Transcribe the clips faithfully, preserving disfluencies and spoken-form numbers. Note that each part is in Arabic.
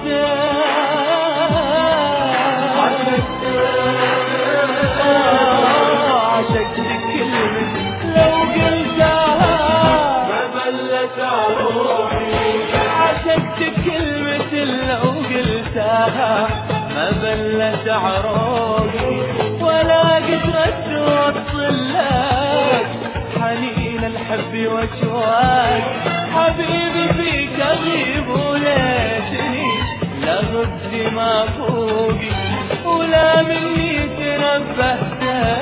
عشقت كلمة لو قلتها ما بلت روحي، عشقت كلمة لو قلتها ما بلت عروقي، ولا قدرت توصل لك حنين الحب واشواق. حبيبي فيك اغيب وليتني لا غبت ما فوقي، ولا مني تنبهت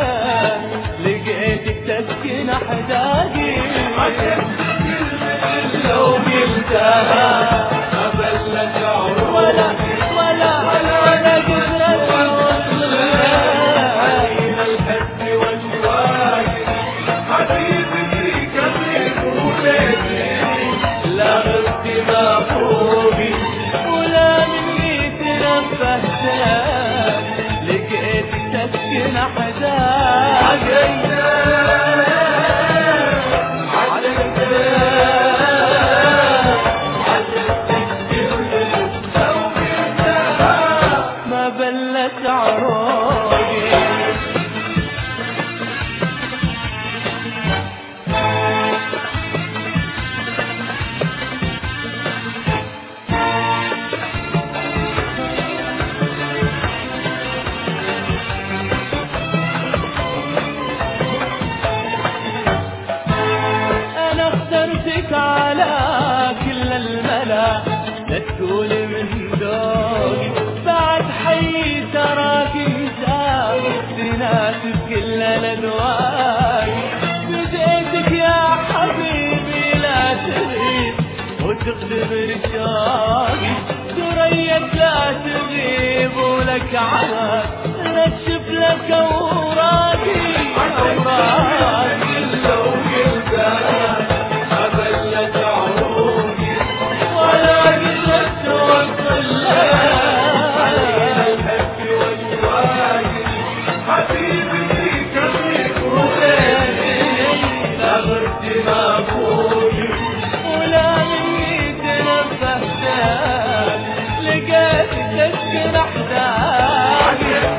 لقيتك تسكن احداقي. عشقت كلمة لو قلتها ما بلت عروقي، ولا ولا ولا قدرت توصل حنين الحب واشواق. حبيبي فيك اغيب وليتني لا غبت ما فوقي، ولا مني تنبهت لقيتك تسكن احداقي. ما بلت عروقي. أنا اخترتك على كل الملا، لا تقول من ذوقي بعد حي تراك انت تناسب كل الأذواق. بديتك يا حبيبي لا تغيب وتختبر شوقي، تريت لا تغيب ولك عمر نكشف لك أوراقي. أوراقي لو قلتها ما بلت عروقي، ولا قدرت توصل الحب واشواقي. حبيبي فيك اغيب وليتني لا غبت ما فوقي، ولا مني تنبهت لقيتك تسكن احداقي.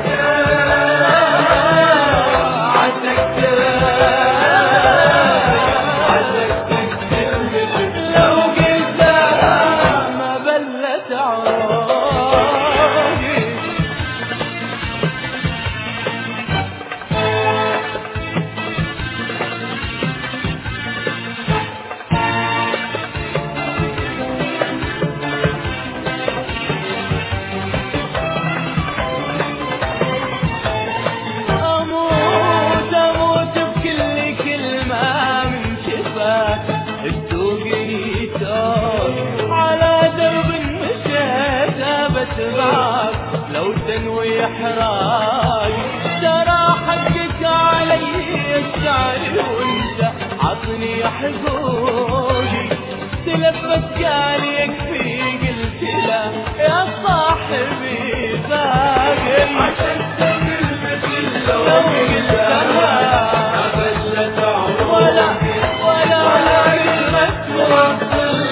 لو تنوي احراج ترى حقك علي الشعر، وانت عطني حقوقي. تلفت قال يكفي قلت لا يا صاحبي باقي. عشقت كلمة لو قلتها ما بلت عروقي، ولا ولا قدرت توصل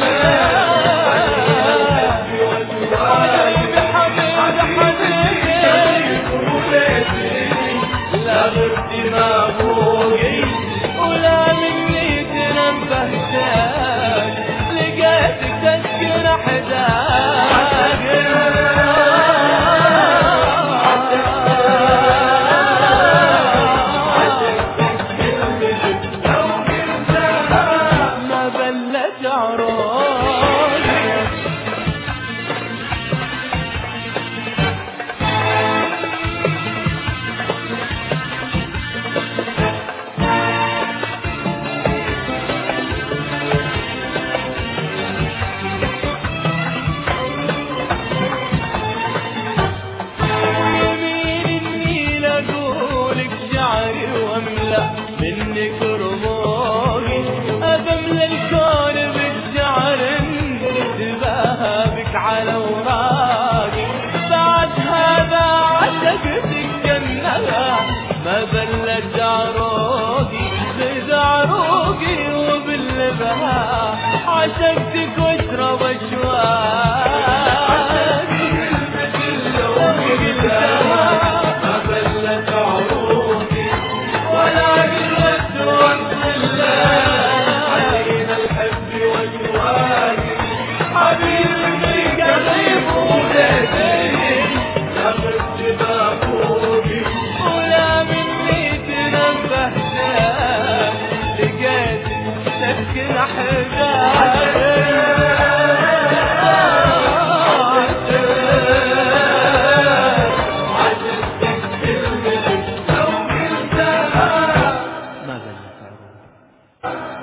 لا غبت ما فوقي، ولا مني تنبهت لقيتك تسكن احداقي. ما بلت عروقي. منك رموقي أبمل الكون بالشعر، انتباه بك على وراقي. بعد هذا عشقتك جنها ما بلت عروقي، بد عروقي وبالبها عشقتك واشرب اشواقي ما بلت عروقي ولا قلت وانصلى علينا الحب واشواقي حبيبي قريب وبيتي ياخذ جبابوقي ولا مني تنبهت لقيت سكن حجاب